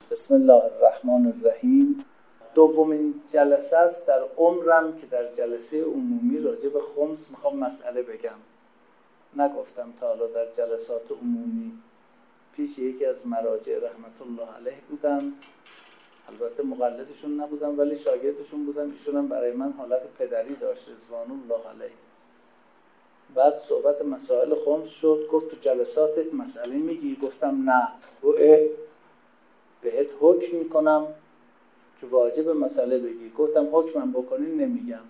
بسم الله الرحمن الرحیم. دومین جلسه است در عمرم که در جلسه عمومی راجع به خمس میخوام مسئله بگم. نگفتم تا حالا در جلسات عمومی. پیش یکی از مراجع رحمت الله علیه بودم، البته مقلدشون نبودم ولی شاگردشون بودم. ایشون هم برای من حالت پدری داشت رضوان الله علیه. بعد صحبت مسائل خمس شد، گفت تو جلساتت مسئله میگی؟ گفتم نه. بهت حکم میکنم که واجب مسئله بگی. گفتم حکمم بکنی نمیگم.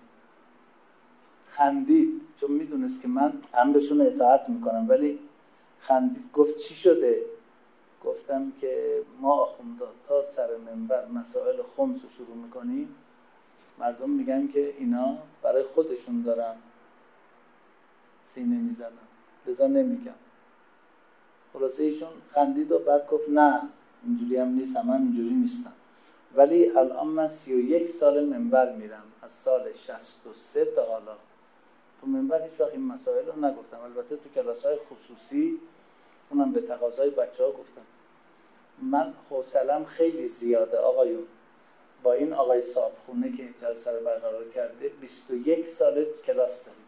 خندید چون میدونست که من امرشون اطاعت میکنم، ولی خندید. گفت چی شده؟ گفتم که ما آخوندا تا سر منبر مسائل خمس رو شروع میکنیم، مردم میگن که اینا برای خودشون دارن سینه میزنن، لذا نمیگم. خلاصه ایشون خندید و بعد گفت نه اینجوری هم نیست، هم اینجوری نیستم. ولی الان من 31 سال منبر میرم، از سال 63 تا حالا. تو منبر هیچ وقت این مسائل رو نگفتم، البته تو کلاس‌های خصوصی اونم به تقاضای بچه‌ها گفتم. من حوصله‌ام خیلی زیاده آقایون. با این آقای صاحبخونه که جلسه رو برقرار کرده 21 سال کلاس داریم.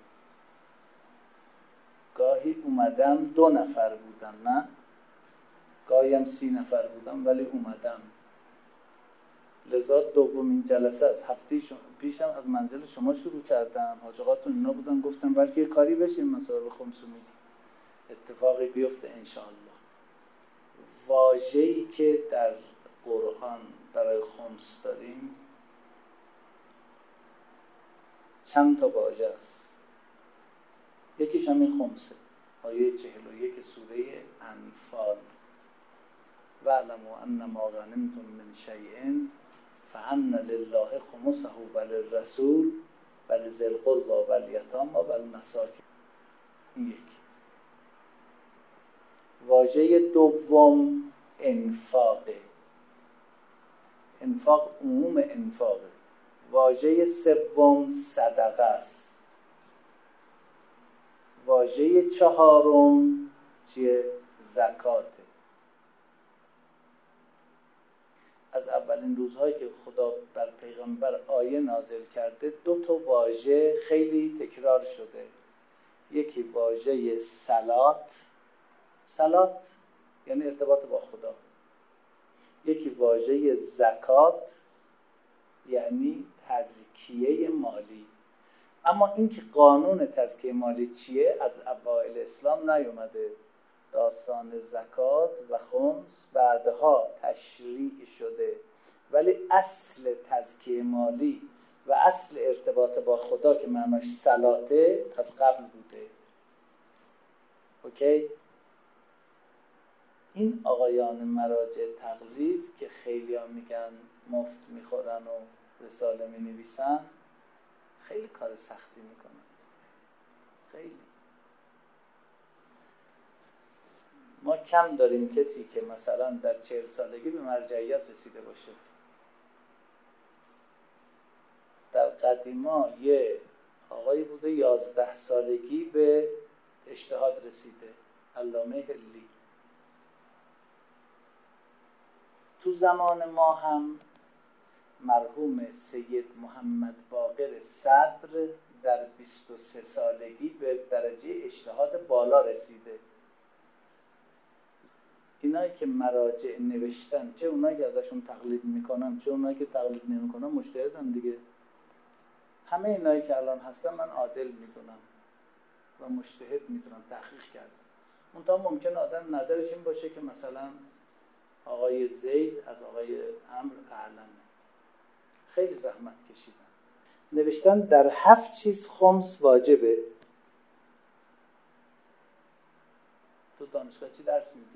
گاهی اومدم 2 نفر بودن، نه گاهی هم 30 نفر بودم ولی اومدم. لذا دومین جلسه از هفته پیشم از منزل شما شروع کردم. حاج آقاتون اینا بودن، گفتم بلکه یه کاری بشه مسائل خمس رو میگی، اتفاقی بیفته انشاءالله. واژه‌ای که در قرآن برای خمس داریم چند تا واژه است. یکیش همین خمسه، آیه 41 سوره انفال. وَاعْلَمُوا أَنَّمَا غَنِمْتُم مِّن شَيْءٍ فَأَنَّ لِلَّهِ خُمُسَهُ وَلِلرَّسُولِ وَلِذِي الْقُرْبَى وَالْيَتَامَى وَالْمَسَاکِینِ. این یکی. واژه دوم انفاقه. انفاق عموم انفاقه. واژه سوم صدقه است. واژه چهارم چیه؟ زکاته. از اولین روزهایی که خدا بر پیغمبر آیه نازل کرده 2 تا واژه خیلی تکرار شده. یکی واژه صلات یعنی ارتباط با خدا. یکی واژه زکات یعنی تزکیه مالی. اما این که قانون تزکیه مالی چیه از اوایل اسلام نیومده. داستان زکات و خمس بعدها تشریع شده، ولی اصل تزکیه مالی و اصل ارتباط با خدا که معناش صلاته از قبل بوده. اوکی؟ این آقایان مراجع تقلید که خیلی ها میگن مفت میخورن و رساله مینویسن، خیلی کار سختی میکنن. خیلی. ما کم داریم کسی که مثلا در 40 سالگی به مرجعیت رسیده باشه. در قدیما یه آقایی بوده 11 سالگی به اجتهاد رسیده، علامه هلی. تو زمان ما هم مرحوم سید محمد باقر صدر در 23 سالگی به درجه اجتهاد بالا رسیده. اینایی که مراجع نوشتن، چه اونایی که ازشون تقلید میکنم چه اونایی که تقلید نمیکنم، مجتهدن دیگه. همه اینایی که الان هستن من عادل میدونم و مجتهد میدونم، تحقیق کردم. منتها ممکن آدم نظرش این باشه که مثلا آقای زید از آقای عمرو اعلمه. خیلی زحمت کشیدن، نوشتن در 7 چیز خمس واجبه. تو دانشگاه چی درس میدی؟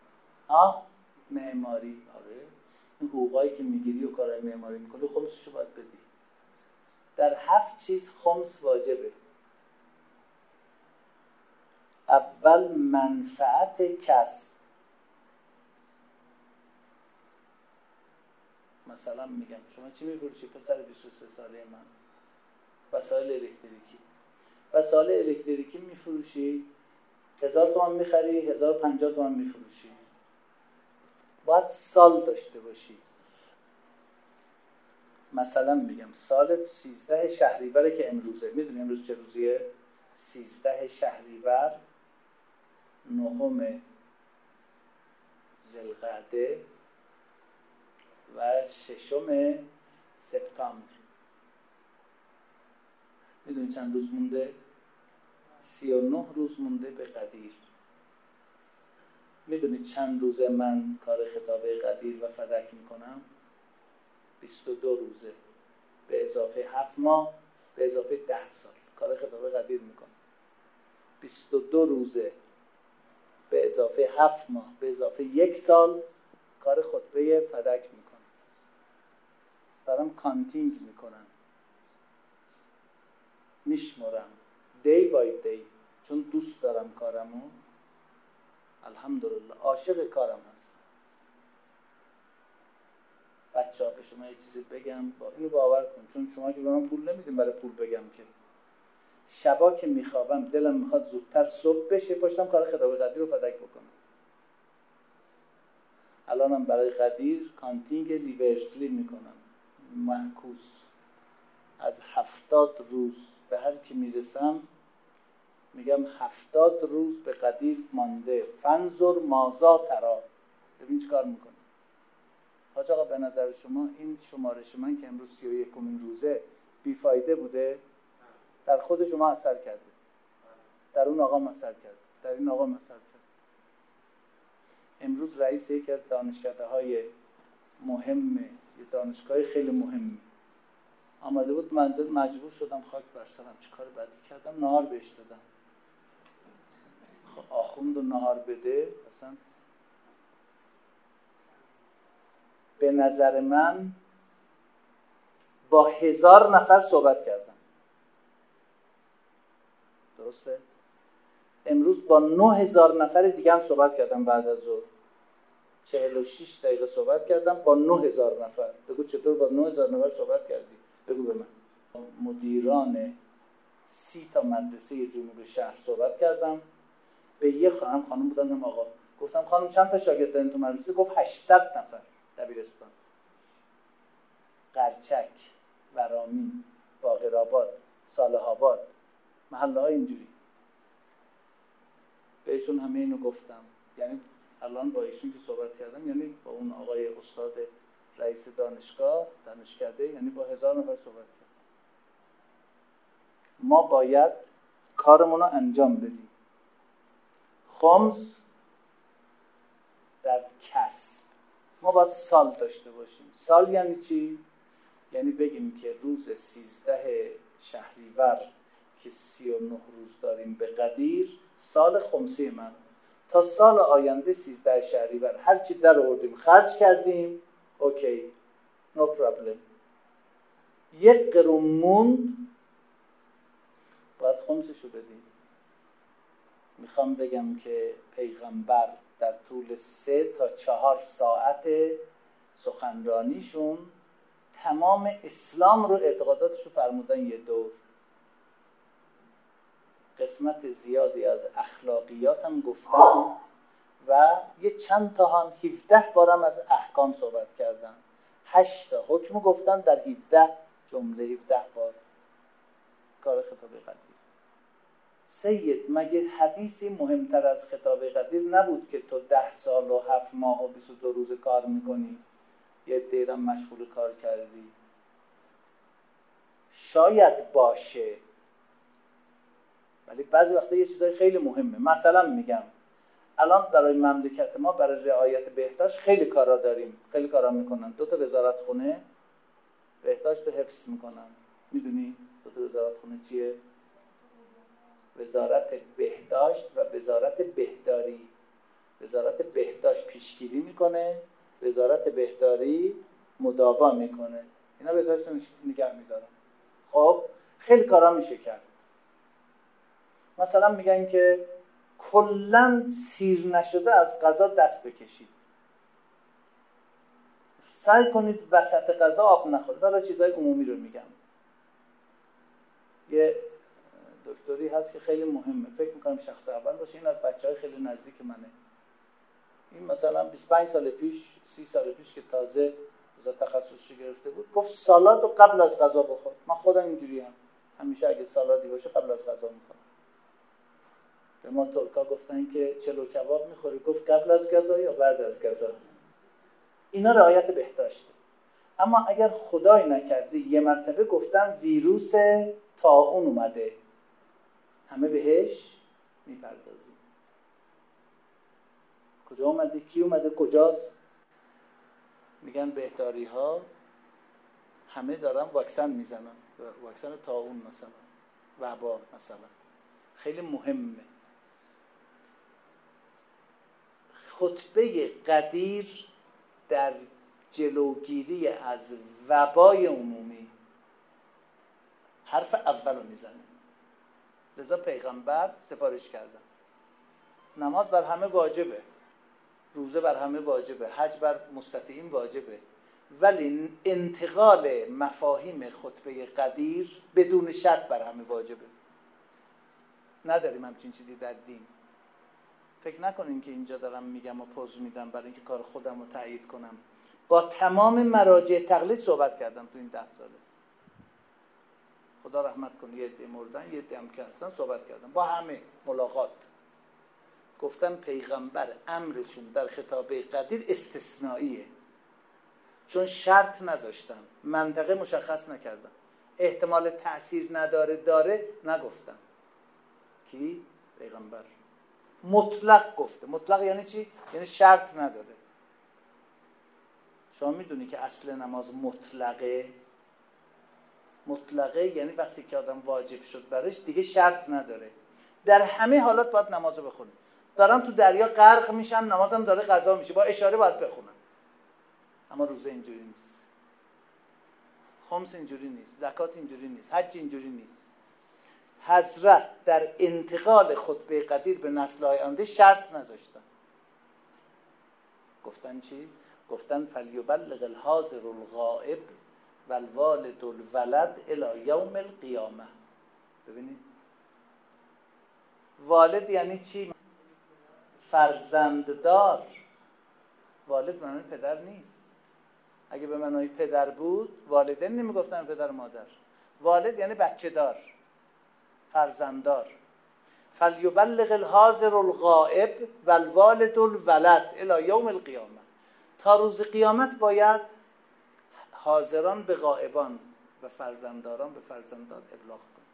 معماری. آره، این حقوقایی که میگیری و کارهای معماری میکنی خمسشو باید بدی. در 7 چیز خمس واجبه. اول منفعت کسب. مثلا میگم شما چی میفروشی پسر 23 ساله من؟ وسایل الکتریکی. وسایل الکتریکی میفروشی 1000 تومان میخری، 1050 تومان میفروشی. باید سال داشته باشی. مثلا میگم سال 13 شهریور که امروزه، میدونی امروز چه روزیه؟ 13 شهریور، 9 ذوالقعده و 6 سپتامبر. میدونی چند روز مونده؟ 39 روز مونده به قدیر. میدونی چند روزه من کار خطابه قدیر و فدک میکنم؟ 22 روزه به اضافه 7 ماه به اضافه 10 سال کار خطابه قدیر میکنم. 22 روزه به اضافه 7 ماه به اضافه 1 سال کار خطبه فدک میکنم. دارم کانتینگ میکنم، میشمرم دی بای دی، چون دوست دارم کارمو. الحمدلله عاشق کارم هستم. بچه‌ها به شما یه چیزی بگم، با اینو باور کن، چون شما که به من پول نمیدین برای پول بگم که. شبا که میخوابم دلم میخواد زودتر صبح بشه پاشتم کار خطابه قدیر رو فدک بکنم. الانم برای قدیر کانتینگ ریورسلی میکنم، معکوس. از 70 روز به هر کی میرسم میگم 70 روز به قدیر مانده، فنظر مازا ترا، ببین چی کار میکنه. حاج آقا به نظر شما این شمارش من که امروز 31مین روزه بیفایده بوده؟ در خود شما اثر کرده، در اون آقا اثر کرده، در این آقا اثر کرده. امروز رئیس یکی از دانشکده‌های مهم، یه دانشگاه خیلی مهم آمده بود منزل، مجبور شدم خاک بر سرم، چه کار بدی کردم، نهار بهش دادم. خب آخوند و نهار بده اصلا. به نظر من با 1000 نفر صحبت کردم، درسته؟ امروز با 9000 نفر دیگه هم صحبت کردم. بعد از ظهر 46 دقیقه صحبت کردم با 9000 نفر. بگو چطور با 9000 نفر صحبت کردی؟ بگو به من. مدیران 30 تا مدرسه جنوب شهر صحبت کردم. به یه خانم بودن، هم آقا. گفتم خانم چند تا شاگرد دارین تو مدرسه؟ گفت 800 نفر دبیرستان. قرچک، ورامین، باقرآباد، صالح آباد، محله های اینجوری. بهشون همه اینو گفتم. یعنی الان با ایشون که صحبت کردم، یعنی با اون آقای استاد رئیس دانشگاه، دانشکده، یعنی با 1000 نفر صحبت کردم. ما باید کارمون رو انجام بدیم. خمس در کسب. ما باید سال داشته باشیم. سال یعنی چی؟ یعنی بگیم که روز 13 شهریور که 39 روز داریم به قدیر، سال خمسی من. تا سال آینده 13 شهریور هر چی در آوردیم خرج کردیم، اوکی، نو پرابلم. 1 قرون موند، باید خمسشو بدیم. میخوام بگم که پیغمبر در طول 3 تا 4 ساعت سخنرانیشون تمام اسلام رو، اعتقاداتشو فرمودن یه دور. قسمت زیادی از اخلاقیات هم گفتن و یه چند تا هم 17 بارم از احکام صحبت کردن. 8 تا حکم گفتن در 17 جمله، 17 بار. کار خطابه قدیر. سید، مگه حدیثی مهمتر از خطابه قدیر نبود که تو 10 سال و 7 ماه و 22 روز کار میکنی، یه دیرم مشغول کار کردی؟ شاید باشه، ولی بعضی وقتا یه چیزای خیلی مهمه. مثلا میگم الان برای مملکت ما، برای رعایت بهداشت خیلی کارا داریم، خیلی کارا میکنن. 2 تا وزارت خونه بهداشت رو حفظ میکنن. میدونی 2 تا وزارت خونه چیه؟ وزارت بهداشت و وزارت بهداری. وزارت بهداشت پیشگیری میکنه، وزارت بهداری مداوا میکنه. اینا بهداشت رو نگه میدارن. خب خیلی کارا میشه کرد. مثلا میگن که کلن سیر نشده از غذا دست بکشید. سعی کنید وسط غذا آب نخورید. حالا چیزای عمومی رو میگم. یه دکتری هست که خیلی مهمه، فکر میکنم شخص اول باشه، این از بچهای خیلی نزدیک منه. این مثلا 25 سال پیش 30 سال پیش که تازه تخصصش گرفته بود گفت سالاد رو قبل از غذا بخور. من خودم اینجوری هم همیشه اگه سالادی باشه قبل از غذا میخورم. به ما ترکا گفتن که چلو کباب میخوری، گفت قبل از غذا یا بعد از غذا. اینا رعایت بهداشته. اما اگر خدای نکرده یه مرتبه گفتن ویروس طاعون اومده، همه بهش میپردازیم. کجا اومده؟ کی اومده؟ کجاست؟ میگن بهداری ها همه دارن واکسن میزنن، واکسن طاعون مثلا، وبا مثلا. خیلی مهمه. خطبه قدیر در جلوگیری از وبای عمومی حرف اول رو میزنه. لذا پیغمبر سفارش کردن نماز بر همه واجبه، روزه بر همه واجبه، حج بر مستطیعین واجبه، ولی انتقال مفاهیم خطبه قدیر بدون شرط بر همه واجبه. نداریم همچین چیزی در دین. فکر نکنین که اینجا دارم میگم و پوز میدم برای اینکه کار خودم رو تایید کنم. با تمام مراجع تقلید صحبت کردم تو این 10 ساله. خدا رحمت کنه، یه عده مردن، یه عده هم که هستن، صحبت کردم با همه ملاقات. گفتن پیغمبر امرشون در خطابه قدیر استثنائیه، چون شرط نذاشتن، منطقه مشخص نکردن، احتمال تأثیر نداره داره نگفتن. کی؟ پیغمبر مطلق گفته. مطلق یعنی چی؟ یعنی شرط نداره. شما میدونی که اصل نماز مطلقه. مطلقه یعنی وقتی که آدم واجب شد برش دیگه شرط نداره، در همه حالات باید نمازو بخونه. دارم تو دریا غرق میشم، نمازم داره قضا میشه، با اشاره باید بخونم. اما روزه اینجوری نیست، خمس اینجوری نیست، زکات اینجوری نیست، حج اینجوری نیست. حضرت در انتقال خطبه قدیر به نسل‌های آینده شرط نذاشتن. گفتن چی؟ گفتن فلیبلغ الحاضر الغائب والوالد الولد الی یوم القیامه. ببینید والد یعنی چی؟ فرزنددار. والد معنی پدر نیست. اگه به معنای پدر بود والدین نمیگفتن پدر مادر. والد یعنی بچه دار، فرزنددار. فلیبلغ الحاضر الغائب والوالد الولد الی یوم القیامه. تا روز قیامت باید حاضران به غائبان و فرزندداران به فرزندان ابلاغ کنند.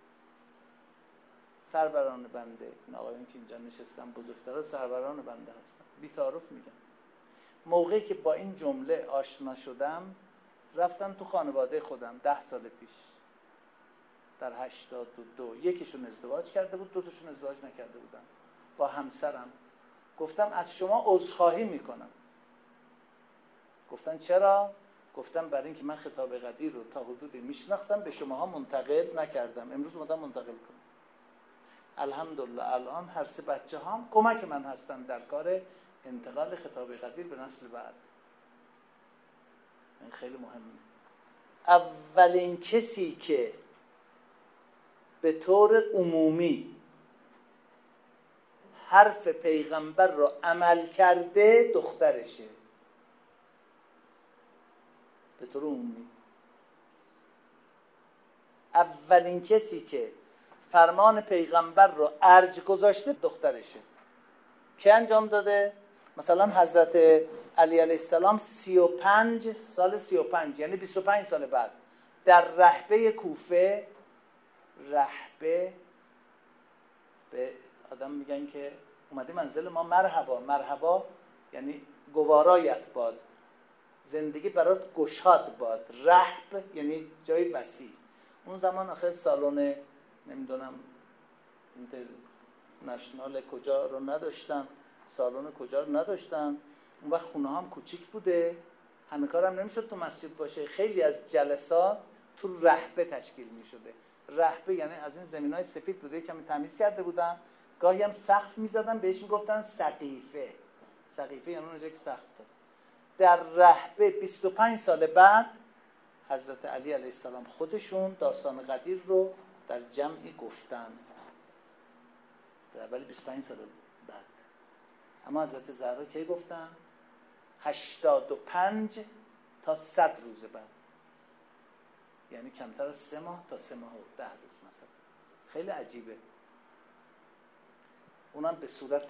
سروران بنده، این آقایون که اینجا نشستن بزرگترها سروران بنده هستن، بی تعارف میگم. موقعی که با این جمله آشنا شدم رفتم تو خانواده خودم 10 سال پیش در 82. یکیشون ازدواج کرده بود، 2 تاشون ازدواج نکرده بودن. با همسرم گفتم از شما عذرخواهی میکنم. گفتن چرا؟ گفتم برای اینکه من خطاب قدیر رو تا حدودی میشناختم به شماها منتقل نکردم، امروز اومدم منتقل کنم. الحمدلله الان هر 3 بچه هم کمک من هستن در کار انتقال خطاب قدیر به نسل بعد. این خیلی مهمه. اولین کسی که به طور عمومی حرف پیغمبر رو عمل کرده دخترشه. به طور عمومی اولین کسی که فرمان پیغمبر رو ارج گذاشته دخترشه. که انجام داده؟ مثلا حضرت علی علیه السلام 35 سال 35 یعنی 25 سال بعد در رحبه کوفه، رحبه به آدم میگن که اومده منزل ما، مرحبا. مرحبا یعنی گوارایت باد، زندگی برات گشاد باد. رحب یعنی جای وسیع. اون زمان آخه سالن نمیدونم اینترنشنال کجا رو نداشتن، سالن کجا رو نداشتن. اون وقت خونه هم کوچیک بوده، همه کارم نمیشد تو مسجد باشه. خیلی از جلسات تو رحبه تشکیل میشده. رحبه یعنی از این زمینای سفید بوده، کمی تمیز کرده بودن، گاهی هم سقف میزدن بهش میگفتن سقیفه. سقیفه یعنی اونجا که سقف داره. در رحبه 25 سال بعد حضرت علی علیه السلام خودشون داستان قدیر رو در جمعی گفتن. در اولی 25 سال بعد اما حضرت زهرا کی گفتن؟ 85 تا 100 روز بعد، یعنی کمتر از 3 ماه تا 3 ماه و 10 روز مثلا. خیلی عجیبه. اونم به صورت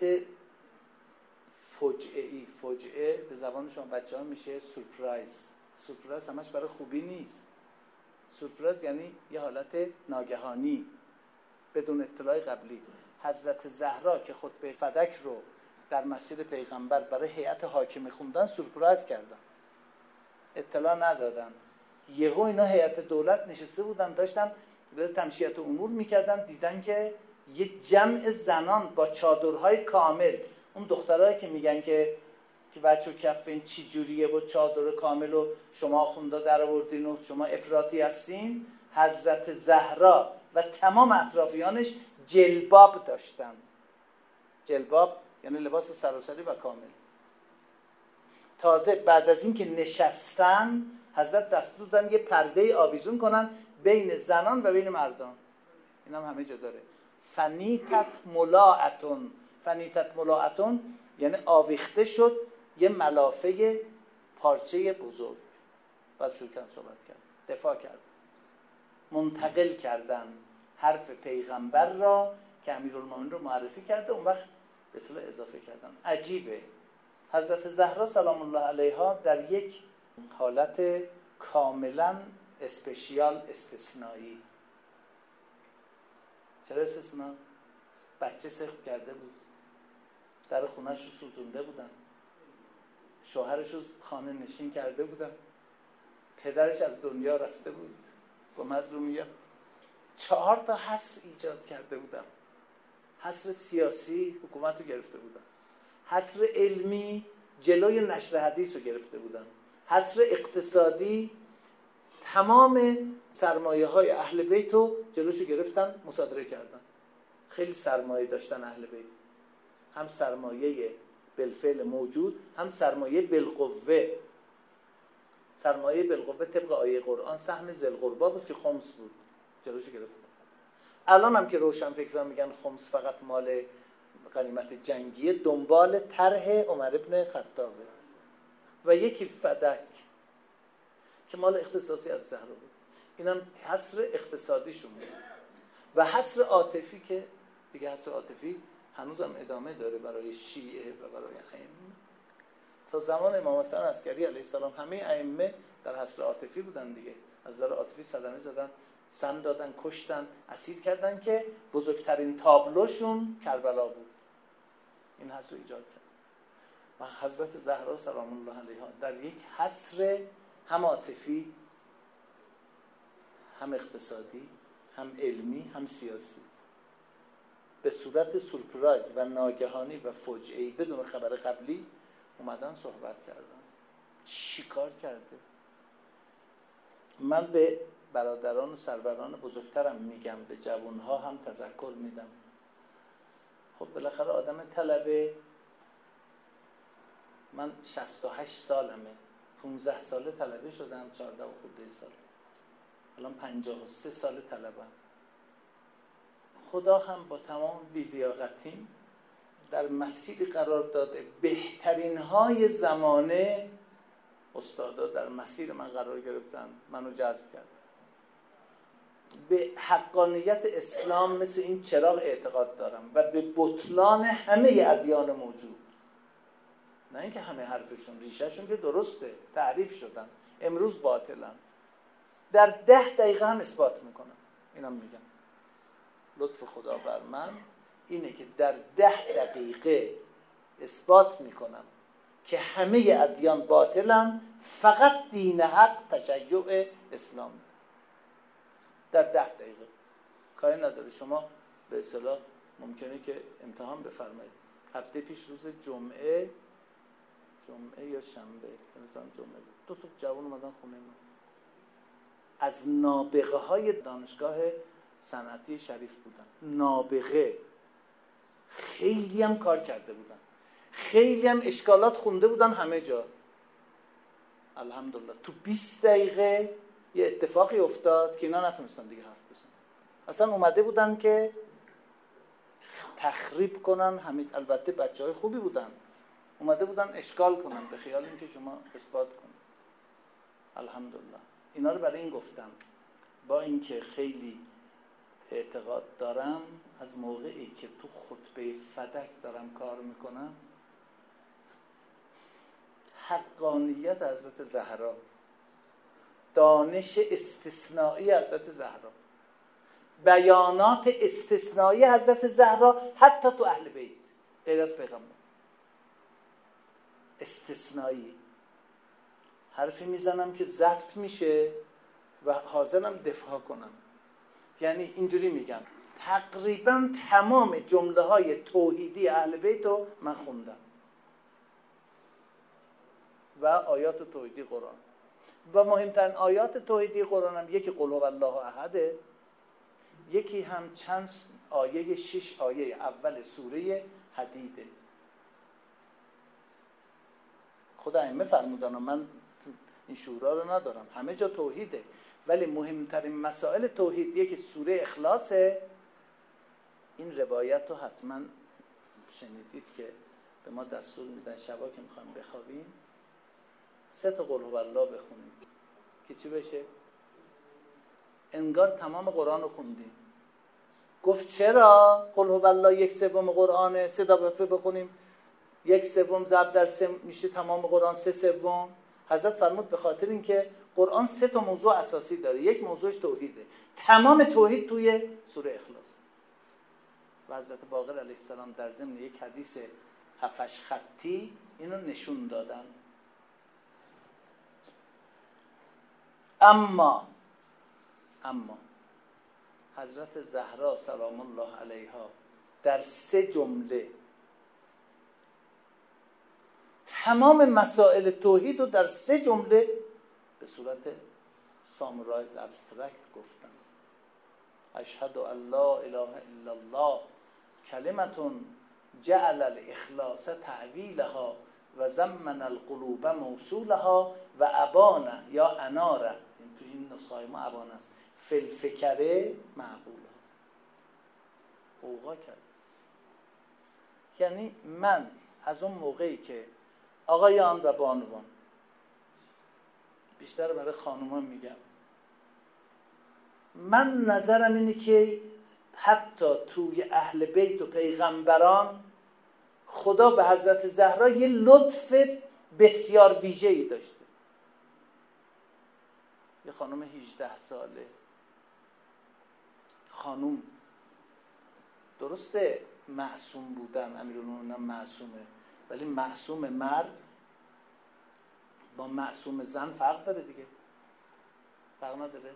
فجعه‌ای. فجعه به زبان شما بچه‌ها میشه سورپرایز. سورپرایز همش برای خوبی نیست. سورپرایز یعنی یه حالت ناگهانی بدون اطلاع قبلی. حضرت زهرا که خطبه فدک رو در مسجد پیغمبر برای هیئت حاکم خوندن، سورپرایز کردن، اطلاع ندادن. یهو اینا هیئت دولت نشسته بودن، داشتن به تمشیت امور میکردن، دیدن که یه جمع زنان با چادرهای کامل، اون دخترایی که میگن که بچه کفین چی جوریه و چادر کامل و شما آخوندا در آوردین و شما افراطی هستین، حضرت زهرا و تمام اطرافیانش جلباب داشتن. جلباب یعنی لباس سراسری و کامل. تازه بعد از این که نشستن، حضرت دستور دادن یه پرده آویزون کنن بین زنان و بین مردان. این هم همه جا داره. فنیتت ملاعتون. فنیتت ملاعتون یعنی آویخته شد یه ملافه پارچه بزرگ. بعد شروع کردن صحبت کرد، دفاع کرد، منتقل کردن حرف پیغمبر را که امیرالمومنین رو معرفی کرده، اون وقت به اصطلاح اضافه کردن. عجیبه. حضرت زهرا سلام الله علیها در یک حالت کاملا اسپشیال، استثنایی. چرا استثنا؟ بچه سخت کرده بود، در خونه‌اش رو سوزونده بودن، شوهرش رو خانه نشین کرده بودن، پدرش از دنیا رفته بود با مظلومیت. 4 تا حصر ایجاد کرده بودن. حصر سیاسی حکومت رو گرفته بودن، حصر علمی جلوی نشر حدیث رو گرفته بودن، حصر اقتصادی تمام سرمایه های اهل بیت رو جلوشو گرفتن، مصادره کردن. خیلی سرمایه داشتن اهل بیت، هم سرمایه بالفعل موجود، هم سرمایه بالقوه. سرمایه بالقوه طبق آیه قرآن سهم ذی القربی بود که خمس بود، جلوشو گرفتن. الان هم که روشنفکران میگن خمس فقط مال غنیمت جنگیه، دنبال طرح عمر ابن خطابه. و یکی فدک که مال اختصاصی از زهرا بود. اینم حصر اقتصادیشون بود. و حصر عاطفی که دیگه حصر عاطفی هنوزم ادامه داره برای شیعه و برای ائمه. تا زمان امام حسن عسکری علیه السلام همه ائمه در حصر عاطفی بودن دیگه. از نظر عاطفی صدمه زدن، سم دادن، کشتن، اسیر کردن که بزرگترین تابلوشون کربلا بود. این حصر رو ایجاد کرد. و حضرت زهرا سلام الله علیها در یک حصر هم عاطفی، هم اقتصادی، هم علمی، هم سیاسی، به صورت سورپرایز و ناگهانی و فجعه‌ای بدون خبر قبلی اومدن صحبت کردن. چی کار کرده؟ من به برادران و سروران بزرگترم میگم، به جوانها هم تذکر میدم. خب بالاخره آدم طلبه، من 68 سالمه، 15 ساله طلبه شدم، 14 و خورده سال، الان 53 سال طلبم. خدا هم با تمام بی‌لیاقتیم در مسیر قرار داده. بهترین های زمانه استادا در مسیر من قرار گرفتن، منو جذب کرد. به حقانیت اسلام مثل این چراغ اعتقاد دارم و به بطلان همه ادیان موجود. نه اینکه همه حرفشون، ریشهشون که درسته، تعریف شدن، امروز باطلن. در 10 دقیقه هم اثبات میکنم. اینم میگم لطف خدا بر من اینه که در 10 دقیقه اثبات میکنم که همه ادیان باطلن، فقط دین حق تشیع اسلام. در 10 دقیقه کاری نداره. شما به اصطلاح ممکنه که امتحان بفرمایید. هفته پیش روز جمعه یا شنبه، مثلا جمعه، 2 تا جوان اومدن خونه من از نابغه های دانشگاه صنعتی شریف بودن. نابغه، خیلی هم کار کرده بودن، خیلی هم اشکالات خونده بودن همه جا. الحمدلله تو 20 دقیقه یه اتفاقی افتاد که اینا نتونستن دیگه حرف بزنن. اصلا اومده بودن که تخریب کنن همین. البته بچهای خوبی بودن، اومده بودن اشکال کنن به خیال اینکه شما اثبات کنید. الحمدلله اینا رو برای این گفتم، با اینکه خیلی اعتقاد دارم از موقعی که تو خطبه فدک دارم کار میکنم، حقانیت حضرت زهرا، دانش استثنایی حضرت زهرا، بیانات استثنایی حضرت زهرا حتی تو اهل بیت غیر از پیغمبر، استثنایی. حرفی میزنم که ضبط میشه و حاضرم دفاع کنم. یعنی اینجوری میگم تقریبا تمام جمله های توحیدی اهل بیت رو من خوندم و آیات توحیدی قرآن. و مهمترین آیات توحیدی قرآن هم یکی قل هو الله احده، یکی هم چند آیه 6 آیه اول سوره حدیده. خدا ائمه فرمودن و من این شورا رو ندارم، همه جا توحیده، ولی مهمترین مسائل توحید یکی سوره اخلاصه. این روایت رو حتما شنیدید که به ما دستور میدن شبا که میخوایم بخوابیم 3 تا قل هو الله بخونیم که چی بشه؟ انگار تمام قرآن رو خوندیم. گفت چرا؟ قل هو الله 1/3 قرآنه، 3 تا بخونیم 1/3 ضرب در 3 میشه تمام قرآن 3/3. حضرت فرمود به خاطر اینکه قرآن 3 تا موضوع اساسی داره، یک موضوعش توحیده، تمام توحید توی سوره اخلاص. و حضرت باقر علیه السلام در ضمن یک حدیث 7 خطی اینو نشون دادن. اما حضرت زهرا سلام الله علیها در 3 جمله تمام مسائل توحید رو در 3 جمله به صورت سامورایز ابسترکت گفتن. اشهد ان لا اله الا الله کلمتون جعل الاخلاص تعویلها و زمن القلوب موصولها و ابانه یا اناره، تو این نسخه ما ابانه است، فلفکره معقوله اوقا کرد. یعنی من از اون موقعی که آقایان و بانوان، بیشتر برای خانومان میگم، من نظرم اینه که حتی توی اهل بیت و پیغمبران خدا به حضرت زهرا یه لطف بسیار ویژه‌ای داشته. یه خانم 18 ساله، خانم درسته معصوم بودن، امیرالمومنین معصومه، ولی معصوم مرد با معصوم زن فرق داره دیگه، فرق نداره؟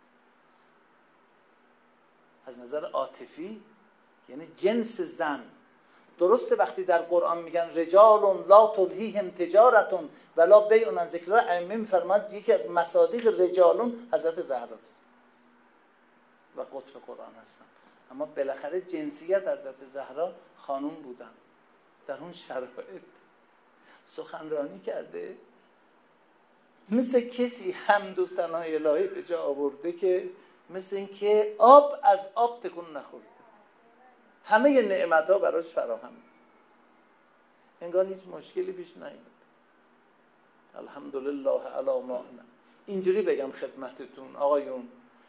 از نظر عاطفی یعنی جنس زن. درسته وقتی در قرآن میگن رجال لا تلهیهم تجارت ولا بیع عن ذکر الله، ائمه میفرماد یکی از مصادیق رجالون حضرت زهراست و قطب قرآن هستن. اما بالاخره جنسیت حضرت زهرا خانوم بودن، در اون شرایط سخنرانی کرده مثل کسی حمد و ثنای الهی به جا آورده که مثل این که آب از آب تکون نخورده، همه نعمت‌ها براش فراهم، انگار هیچ مشکلی پیش نیامد. الحمدلله علی ما انا. اینجوری بگم خدمتتون آقایون،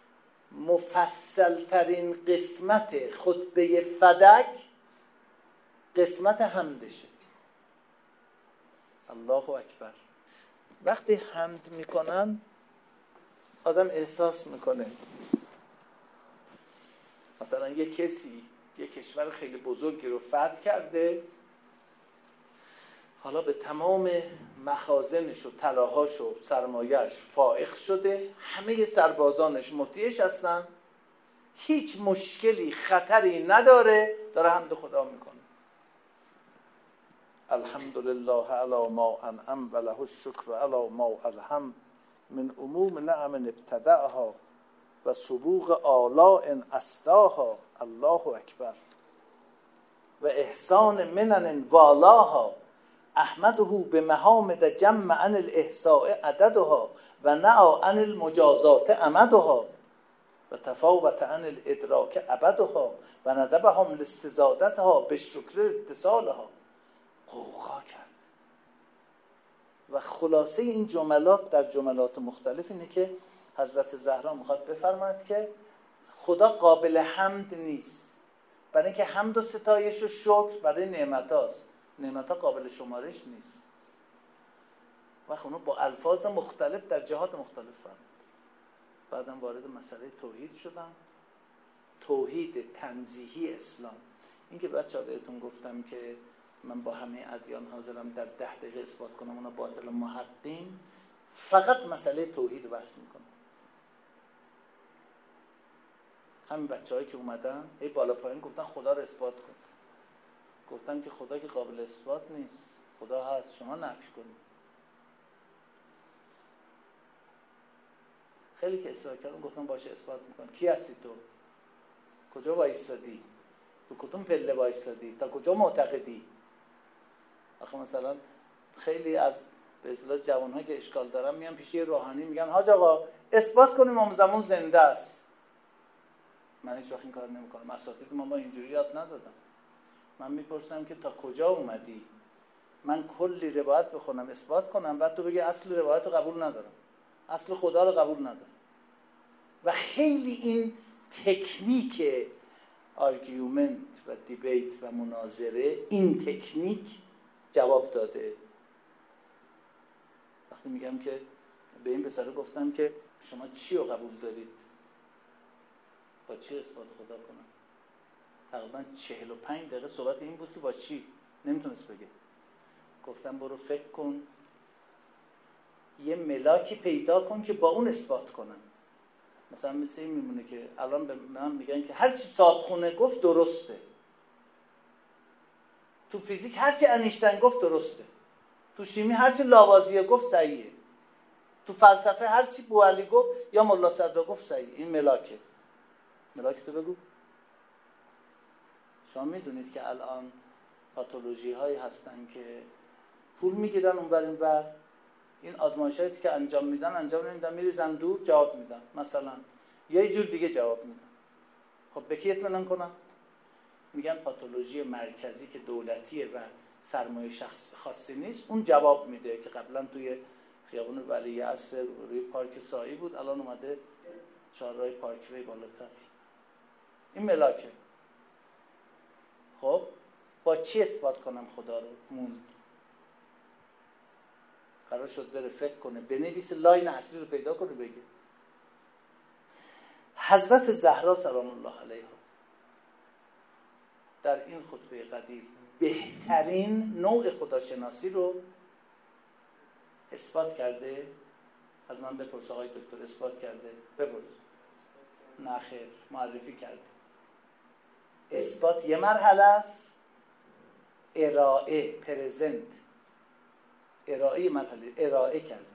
مفصل ترین قسمت خطبه فدک قسمت حمدشه. الله اکبر. وقتی حمد میکنن آدم احساس میکنه مثلا یه کسی یه کشور خیلی بزرگی رو فتح کرده، حالا به تمام مخازنش و طلاهاش و سرمایه‌اش فائق شده، همه سربازانش مطیعش هستن، هیچ مشکلی خطری نداره، داره حمد خدا میکنه. الحمدلله علی ما انعم و له الشکر علی ما الهم من عموم نعم ابتدعها و سبوغ آلاء اسداها. الله اکبر. و احسان منن والاها احمده به محامد جمع عن الاحصاء عددها و نعا عن المجازات امدها و تفاوت عن الادراک ابدها و ندبهم لاستزادتها به شکر اتصالها. قوقا کرد. و خلاصه این جملات در جملات مختلف اینه که حضرت زهرا میخواد بفرماید که خدا قابل حمد نیست، برای اینکه حمد و ستایش و شکر برای نعمتاست، نعمتا قابل شمارش نیست. و خب با الفاظ مختلف در جهات مختلف فرمود. بعدم وارد مسئله توحید شدم، توحید تنزیهی اسلام. این که بچه‌ها بهتون گفتم که من با همه ادیان حاضرم در 10 دقیقه اثبات کنم اونا باطل ما حقیم، فقط مسئله توحید رو بحث میکنم. همین بچه‌هایی که اومدن هی بالا پایین گفتن خدا رو اثبات کن. گفتم که خدا که قابل اثبات نیست، خدا هست، شما نفی کنید. خیلی که اصرار کردم گفتم باشه اثبات میکنم. کی هستی تو؟ کجا وایستادی؟ رو کدوم پله وایستادی؟ تا کجا معتقدی؟ آخه مثلا خیلی از به اصطلاح جوان‌ها که اشکال دارن میان پیش یه روحانی میگن حاج آقا اثبات کنیم امام زمان زنده است. من هیچ وقت این کار نمیکنم. اساتید ما اینجوری یاد ندادم. من میپرسم که تا کجا اومدی؟ من کلی روایت بخونم اثبات کنم بعد تو بگی اصل روایت رو قبول ندارم، اصل خدا رو قبول ندارم. و خیلی این تکنیک آرگومنت و دیبیت و مناظره، این تکنیک جواب داده. وقتی میگم که به این پسره گفتم که شما چی رو قبول دارید؟ با چی اثبات خدا کنم؟ تقریبا 45 دقیقه صحبت این بود که با چی؟ نمیتونست بگه. گفتم برو فکر کن یه ملاکی پیدا کن که با اون اثبات کنم. مثلا مثل این میمونه که الان به من میگن که هر چی صابخونه گفت درسته، تو فیزیک هر چی انیشتین گفت درسته، تو شیمی هر چی لاوازیه گفت صحیحه، تو فلسفه هر چی بوعلی گفت یا ملا صدرا گفت صحیحه. این ملاکه. ملاک تو بگو. شما میدونید که الان پاتولوژی هایی هستن که پول میگیرن اونور اینور، این آزمایشاتی که انجام نمیدن، میریزن دور جواب میدن، مثلا یه جور دیگه جواب میدن. خب به کی اطمینان کنم؟ میگن پاتولوژی مرکزی که دولتیه و سرمایه شخص خاصی نیست اون جواب میده، که قبلا توی خیابون ولیعصر روی پارک سایی بود، الان اومده چهارراه پارک وی بالاتر. این ملاکه. خب با چی اثبات کنم خدا رو؟ موند. قرار شد بره فکر کنه، بنویسه، لاین اصلی رو پیدا کنه بگه. حضرت زهرا سلام الله علیها در این خطبه قدیر بهترین نوع خداشناسی رو اثبات کرده. از من بپرس آقای دکتر اثبات کرده؟ بپرس. نه خیر، معرفی کرده. اثبات یه مرحله است، ارائه، پرزنت، ارائه مرحله، ارائه کرده.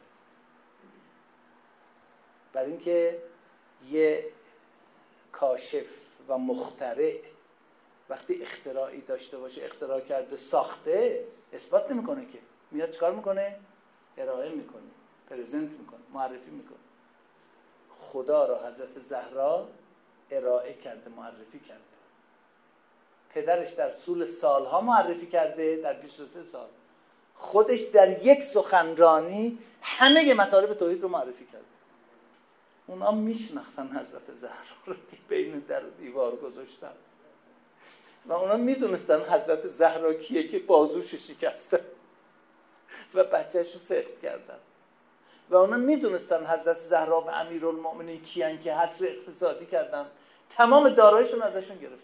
برای اینکه یه کاشف و مخترع وقتی اختراعی داشته باشه، اختراع کرده، ساخته، اثبات نمیکنه که، میاد چیکار میکنه؟ ارائه میکنه، پرزنت میکنه، معرفی میکنه. خدا را حضرت زهرا ارائه کرده، معرفی کرده. پدرش در طول سالها معرفی کرده، در 23 سال خودش در یک سخنرانی همه مطالب توحید رو معرفی کرده. اونا میشناختن حضرت زهرا رو که بین در دیوار گذاشتن و اونا میدونستن حضرت زهرا کیه که بازوش شکستن و بچه‌شو سخت کردن، و اونا میدونستن حضرت زهرا و امیرالمؤمنین کیان که حصر اقتصادی کردن، تمام داراییشون ازشون گرفتن.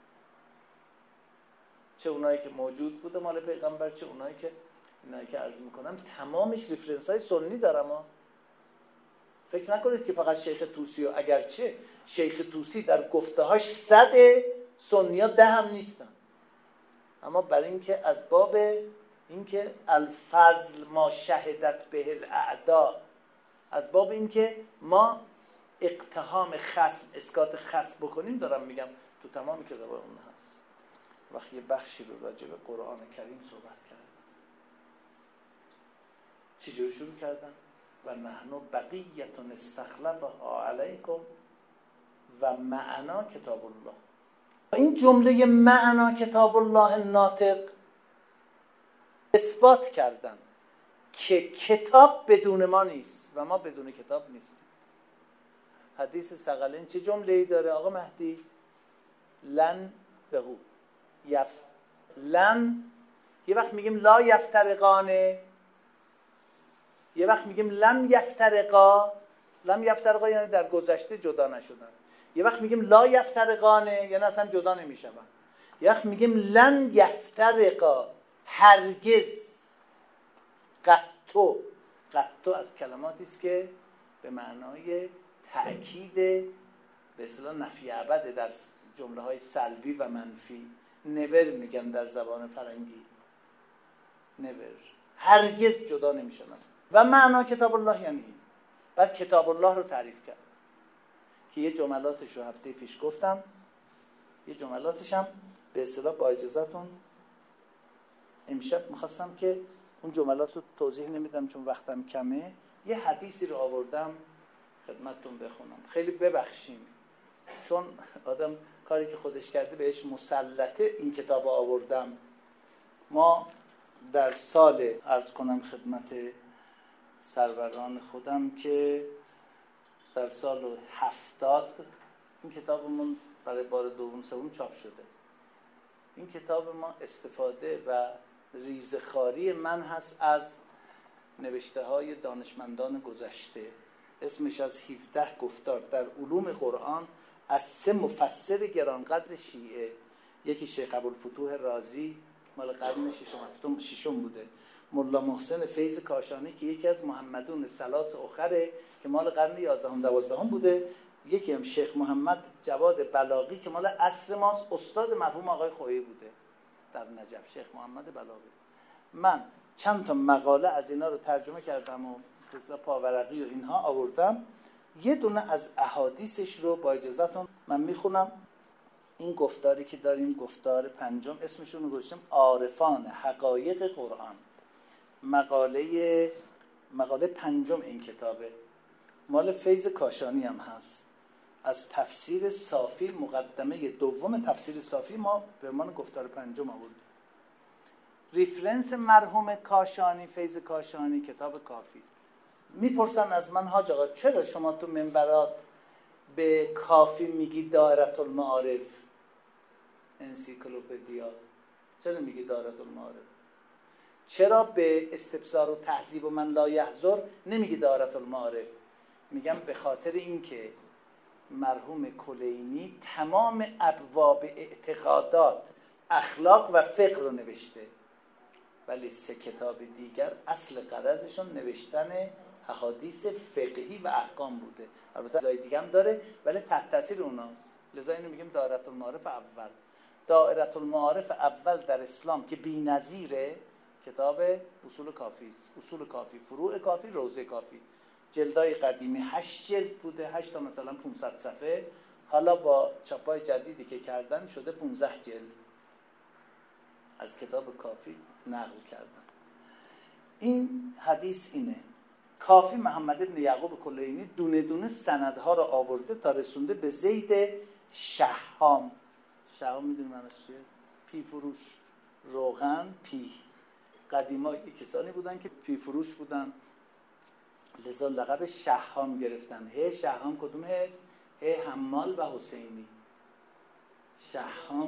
چه اونایی که موجود بوده مال پیغمبر، چه اونایی که عرض میکنم تمامش ریفرنس های سنی دارم. فکر نکنید که فقط شیخ طوسی، و اگرچه شیخ طوسی در گفته‌هاش 100، سنی‌ها 10 هم نیستن، اما برای اینکه از باب اینکه الفضل ما شهدت به الاعدا، از باب اینکه ما اقتحام خصم، اسقاط خصم بکنیم، دارم میگم تو تمام کتاب اون هست. وقتی یه بخشی رو راجع به قرآن کریم صحبت کردن، چجوری شروع کردن؟ و نحن بقیة استخلفها علیکم و معنا کتاب الله. این جمله معنا کتاب الله ناطق اثبات کردن که کتاب بدون ما نیست و ما بدون کتاب نیستیم. حدیث ثقلین چه جمله‌ای داره آقا مهدی؟ لن بهو لن، یه وقت میگیم لا یفترقانه، یه وقت میگیم لم یفترقا. لم یفترقا یعنی در گذشته جدا نشدن. یه وقت میگیم لا یفترقانه یعنی اصلا جدا نمیشون. یه وقت میگیم لن یفترقا، هرگز. قطو از کلماتی است که به معنای تأکید به اصطلاح نفی ابد در جمله های سلبی و منفی. نور میگن در زبان فرنگی، نور، هرگز جدا نمیشن است. و معنا کتاب الله یعنی این. بعد کتاب الله رو تعریف کرد که یه جملاتش رو هفته پیش گفتم، یه جملاتش هم به اصطلاح با اجازهتون امشب میخواستم که اون جملات رو توضیح نمیدم چون وقتم کمه. یه حدیثی رو آوردم خدمتتون بخونم. خیلی ببخشیم چون آدم کاری که خودش کرده بهش مسلطه این کتاب آوردم. ما در سال عرض کنم خدمت سروران خودم که در سال 70 این کتابمون برای بار دوم سوم چاپ شده. این کتاب ما استفاده و ریزخاری من هست از نوشته های دانشمندان گذشته. اسمش از 17 گفتار در علوم قرآن از 3 مفسر گرانقدر شیعه. یکی شیخ ابوالفتوح رازی مال قرن ششم بوده، ملا محسن فیض کاشانی که یکی از محمدون ثلاث اخره که مال قرن 11 12 بوده، یکی هم شیخ محمد جواد بلاغی که مال عصر ماست، استاد مرحوم آقای خویی بوده در نجف، شیخ محمد بلاغی. من چند تا مقاله از اینا رو ترجمه کردم و مثلا پاورقی و اینها آوردم. یه دونه از احادیثش رو با اجازهتون من میخونم. این گفتاری که داریم گفتار 5، اسمشون رو گذاشتم عارفان حقایق قرآن. مقاله 5 این کتابه، مال فیض کاشانی هم هست. از تفسیر صافی، مقدمه دوم تفسیر صافی ما به عنوان گفتار 5 آوردیم. ریفرنس مرحوم کاشانی، فیض کاشانی، کتاب کافی است. میپرسن از من حاج آقا چرا شما تو منبرات به کافی میگی دائره المعارف انسیکلوپدیا؟ چرا میگی دائره المعارف؟ چرا به استبصار و تهذیب و من لا یحضر نمیگی دائره المعارف؟ میگم به خاطر اینکه مرحوم کلینی تمام ابواب اعتقادات، اخلاق و فقه رو نوشته، ولی 3 کتاب دیگر اصل غرضشون نوشتن احادیث فقهی و احکام بوده. البته جای دیگه هم داره ولی تحت تاثیر اوناست. لذا اینو میگیم دائره المعارف اول. دائره المعارف اول در اسلام که بی‌نظیره کتاب اصول کافی است. اصول کافی، فروع کافی، روضه کافی. جلدای قدیمی 8 جلد بوده، 8 تا مثلا 500 صفحه. حالا با چاپای جدیدی که کردن شده 15 جلد از کتاب کافی نقل کردن. این حدیث اینه. کافی محمد بن یعقوب کلینی دونه دونه سندها رو آورده تا رسونده به زید شهام. شهام میدونی معنیش چیه؟ پی فروش، روغن، پی. قدیما کسانی بودن که پی فروش بودن، لذا لقب شهام گرفتن. هی شهام کدوم هست؟ هی حمال و حسینی. شهام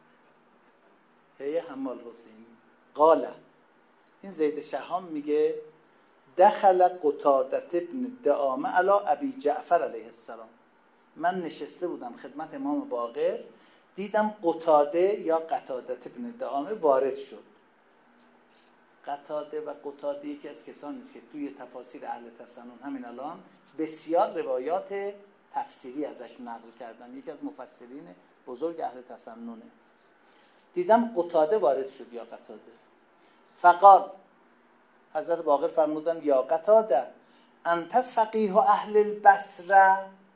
هی حمال حسینی. قاله این زید شهام میگه دخل قتادة ابن دعامه علی ابی جعفر علیه السلام. من نشسته بودم خدمت امام باقر، دیدم قتاده یا قتادة ابن دعامه وارد شد. قتاده و قتاده یکی از کسانی است که توی تفاسیر اهل تسنن همین الان بسیار روایات تفسیری ازش نقل کردن. یکی از مفسرین بزرگ اهل تسننه. دیدم قتاده وارد شد یا قتاده. فقال، حضرت باقر فرمودن یا قتاده انت فقیه اهل البصره.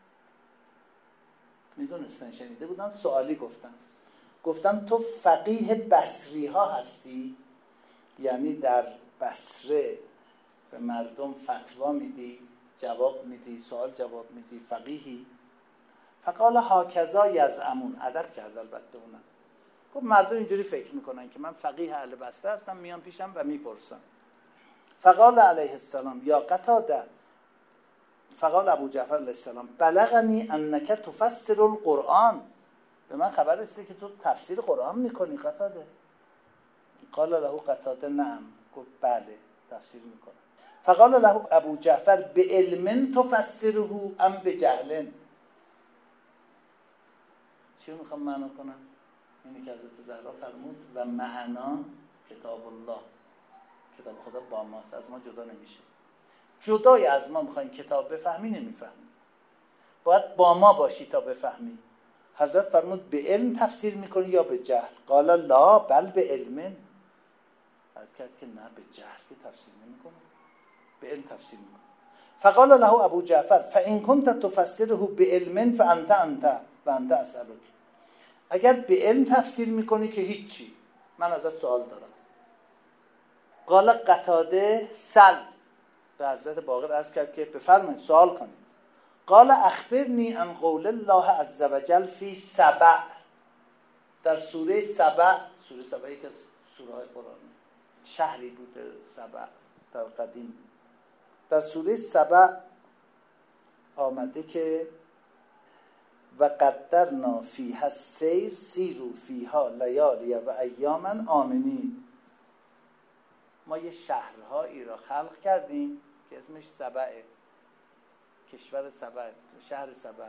میدونستن، شنیده بودن، سوالی گفتم تو فقیه بصری ها هستی؟ یعنی در بصره به مردم فتوا میدی، جواب میدی، سوال جواب میدی، فقیهی؟ فقال هاکذا یزعمون. ادب کرد البته اونم. گفت مردم اینجوری فکر میکنن که من فقیه اهل بصره هستم، میان پیشم و میپرسن. فقال علیه السلام یا قتاده، فقال ابو جعفر علیه السلام بلغنی انک تفسر القرآن، به من خبر رسیده که تو تفسیر قرآن میکنی قتاده. قال له قتاده نعم، گفت بله تفسیر میکنم. فقال له ابو جعفر به علم تفسره ام به جهل؟ چی میخوام معنا کنم؟ اینی که حضرت زهرا فرمود و معنا کتاب الله، کتاب خدا با ماست، از ما جدا نمیشه. جدای از ما میخواین کتاب بفهمی نمیفهمی، باید با ما باشی تا بفهمی. حضرت فرمود به علم تفسیر میکنی یا به جهل؟ قال لا بل به علم. عرض کرد که نه، به جهل که تفسیر نمیکنه، به علم تفسیر میکنه. فقال له ابو جعفر فان كنت تفسره بعلم فانت و انت اسالک. اگر به علم تفسیر میکنی که هیچی، من ازت سوال دارم. قال قتاده سل، به حضرت باقر عرض کرد که بفرمایید سوال کنید. قال اخبرنی عن قول الله عز وجل فی سبع، در سوره سبع، سوره سبع یکی از سوره های قرآن، شهری بوده سبع در قدیم. در سوره سبع آمده که و قدرنا فیها السیر سیروا فیها لیالی و ایاما آمنین. ما یه شهرهایی را خلق کردیم که اسمش سبعه، کشور سبع، شهر سبع.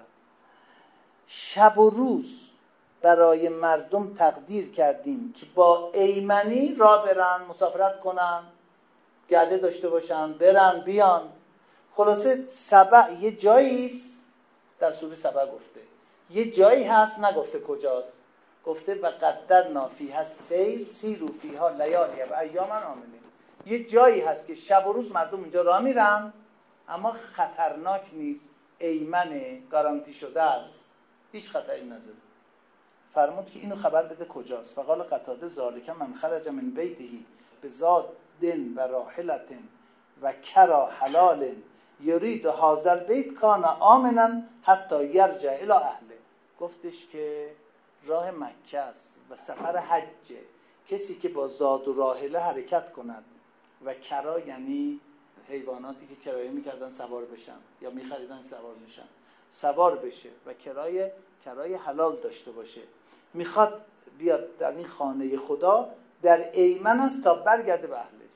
شب و روز برای مردم تقدیر کردیم که با ایمنی را برن، مسافرت کنن، گرده داشته باشن، برن بیان. خلاصه سبع یه جاییست، در سوره سبع گفته، یه جایی هست نگفته کجاست، گفته و قدرنا فیها السیر سیروا فیها لیالی و ایاما آمنین. یه جایی هست که شب و روز مردم اونجا راه میرن، اما خطرناک نیست، ایمنه، گارانتی شده است، هیچ خطری نداره. فرمود که اینو خبر بده کجاست. فقال قتاده ذالک من خرج من بیته بزاد و راحلت و کرا حلال یرید هذا البیت کان آمنا حتی یرجع الی اهله. گفتش که راه مکه است و سفر حجه، کسی که با زاد و راحله حرکت کند و کرا یعنی حیواناتی که کرایه میکردن سوار بشن یا میخریدن سوار بشن، سوار بشه و کرایه حلال داشته باشه، میخواد بیاد در این خانه خدا، در ایمن است تا برگرده به اهلش.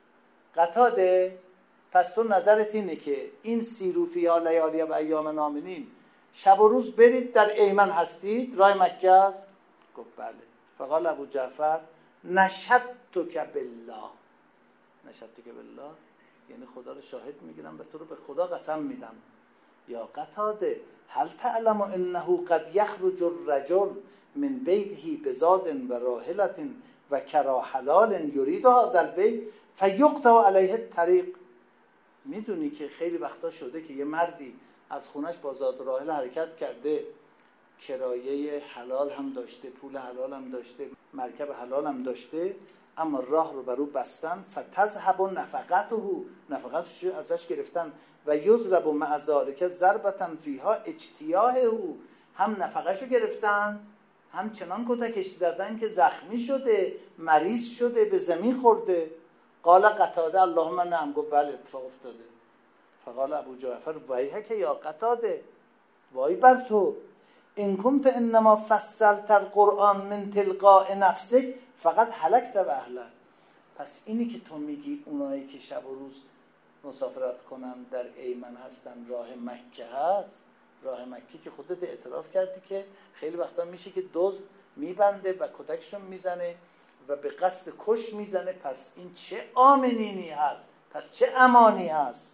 قتاده پس تو نظرت اینه که این سیروا فیها لیالی و ایام آمنین، شب و روز برید در ایمن هستید، راه مکه است؟ گفت بله. فقال ابو جعفر نشدتک بالله، نشدتک بالله یعنی خدا رو شاهد میگیرم و تو رو به خدا قسم میدم. یا قتاده هل تعلم انه قد یخرج الرجل من بیته بزاد و راحلت و کرا حلال یرید هذا البیت فیقطع علیه الطریق. میدونی که خیلی وقتا شده که یه مردی از خونش با زاد و راحله حرکت کرده، کرایه حلال هم داشته، پول حلال هم داشته، مرکب حلال هم داشته، اما راه رو برو بستن، فتذهب نفقتش ازش گرفتن و یضرب مع ذلک ضربة فیها اجتیاحه، هم نفقهشو گرفتن هم چنان کتکش زدن که زخمی شده، مریض شده، به زمین خورده. قال قتاده اللهم نعم، گفت بله اتفاق افتاده. فقال ابو جعفر ویحک یا قتاده، وای بر تو، ان کنت انما فصلت القرآن من تلقاء نفسک فقط هلکت و اهلک. پس اینی که تو میگی اونایی که شب و روز مسافرت کنن در ایمن هستن، راه مکه هست، راه مکه که خودت اعتراف کردی که خیلی وقتا میشه که دزد میبنده و کتکشون میزنه و به قصد کش میزنه، پس این چه آمنینی هست، پس چه امانی هست.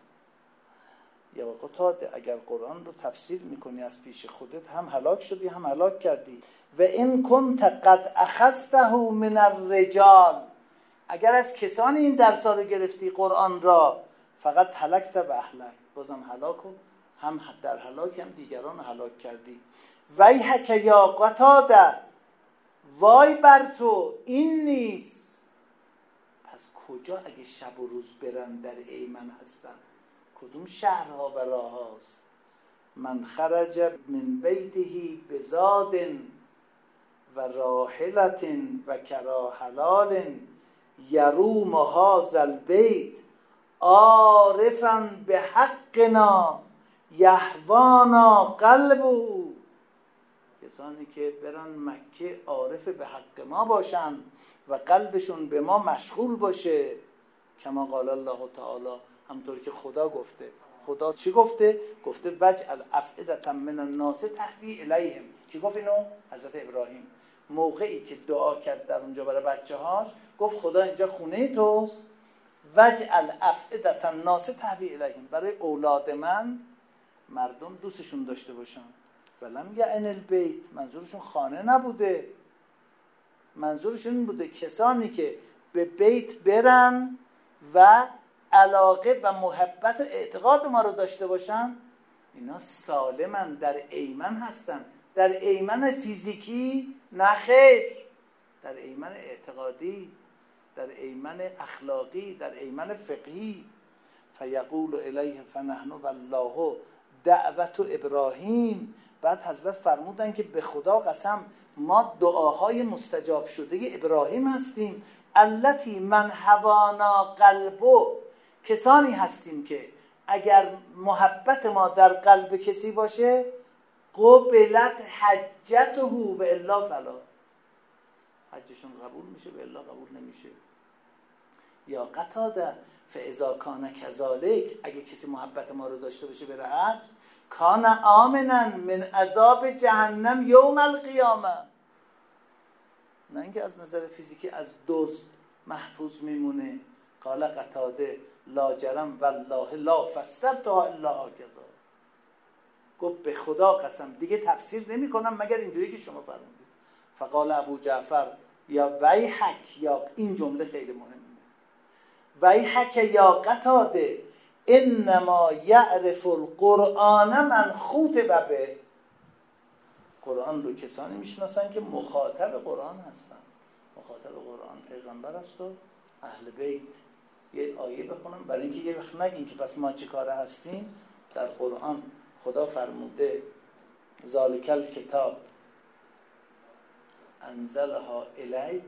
یا قتاده اگر قرآن رو تفسیر میکنی از پیش خودت، هم هلاک شدی هم هلاک کردی. و این کنت قد اخذته من الرجال، اگر از کسانی این درسا رو گرفتی قرآن را، فقط هلکت و اهلک، بازم هلاک و هم در هلاک هم دیگران هلاک کردی. ویحک یا قتاده، وای بر تو، این نیست. پس کجا اگه شب و روز برن در ایمن هستن؟ کدوم شهرها و راه هاست؟ من خرج من بیته بزاد و راحلت و کرا حلال یروم هذا البیت عارفا به حقنا یهوانا قلبه، کسانی که برن مکه عارف به حق ما باشن و قلبشون به ما مشغول باشه. کما قال الله تعالی، همطور که خدا گفته. خدا چی گفته؟ گفته وجعل افئدة من الناس تهوی الیهم. کی گفت اینو؟ حضرت ابراهیم. موقعی که دعا کرد در اونجا برای بچه هاش، گفت خدا اینجا خونه توست، وجعل افئدة الناس تهوی الیهم، برای اولاد من مردم دوستشون داشته باشن. ولم یعن البیت، منظورشون خانه نبوده، منظورشون این بوده کسانی که به بیت برن و علاقه و محبت و اعتقاد ما رو داشته باشن، اینا سالمن، در ایمن هستن. در ایمن فیزیکی نه خیر، در ایمن اعتقادی، در ایمن اخلاقی، در ایمن فقهی. فیقول الیه فنحن والله دعوت ابراهیم. بعد حضرت فرمودن که به خدا قسم ما دعاهای مستجاب شده ابراهیم هستیم. التی من هوانا قلبو، کسانی هستیم که اگر محبت ما در قلب کسی باشه قبلت حجته و الا فلا، حجشون قبول میشه و الا قبول نمیشه. یا قتاده فاذا کان کذالک، اگه کسی محبت ما رو داشته باشه بره حج، کان آمنا من عذاب جهنم یوم القیامه، نه اینکه از نظر فیزیکی از دزد محفوظ میمونه. قال قتاده لا جرم والله لا فسرتها الا هکذا، گفت به خدا قسم دیگه تفسیر نمی کنم مگر اینجوری که شما فرمودید. فقال ابو جعفر یا ویحک، یا این جمله خیلی مهمه، ویحک یا قتاده انما یعرف القرآن من خوطب به، قرآن رو کسانی میشناسن که مخاطب قرآن هستن. مخاطب قرآن پیغمبر است و اهل بیت. یه آیه بخونم برای اینکه یه وقت نگین که پس ما چی کاره هستیم. در قرآن خدا فرموده ذالک الکتاب انزلناها الیک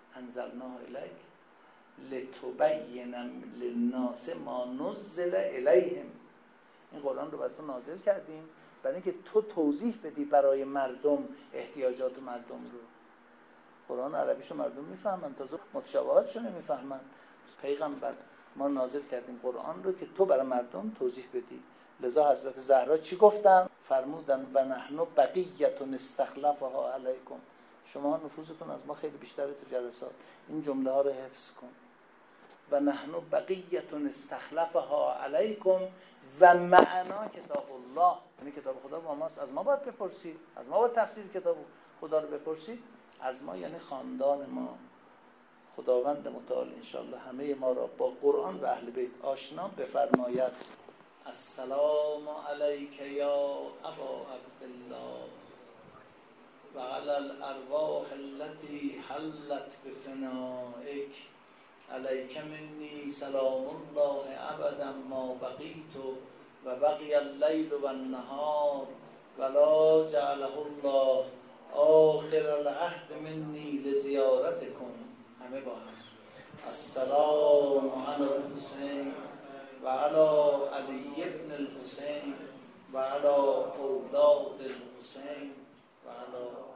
لتبین للناس ما نزل الیهم. این قرآن رو برای تو نازل کردیم برای اینکه تو توضیح بدی برای مردم احتیاجات مردم رو. قرآن عربیشو مردم میفهمن، تازه متشابهاتشو نمیفهمن. پیغمبر ما نازل کردیم قرآن رو که تو برای مردم توضیح بدی. لذا حضرت زهرا چی گفتن؟ فرمودن و نحن بقیة استخلفها علیکم، شما نفوذتون از ما خیلی بیشتره تو جلسات، این جمله ها رو حفظ کن. و نحن بقیة استخلفها علیکم و معنا کتاب الله، یعنی کتاب خدا با ماست، از ما باید بپرسید، از ما باید تفسیر کتاب خدا رو بپرسید. از ما یعنی خاندان ما. خداوند متعال انشاءالله همه ما را با قرآن و اهل بیت آشنا بفرماید. السلام علیک یا ابا عبدالله و علی الارواح التي حلت بفنائک، علیک منی سلام الله ابدا ما بقیت و بقی اللیل و النهار ولا جعله الله آخر العهد منی لزیارتکم. همه با هم السلام علی الحسین و علی علی ابن الحسین و علی اولاد الحسین و علی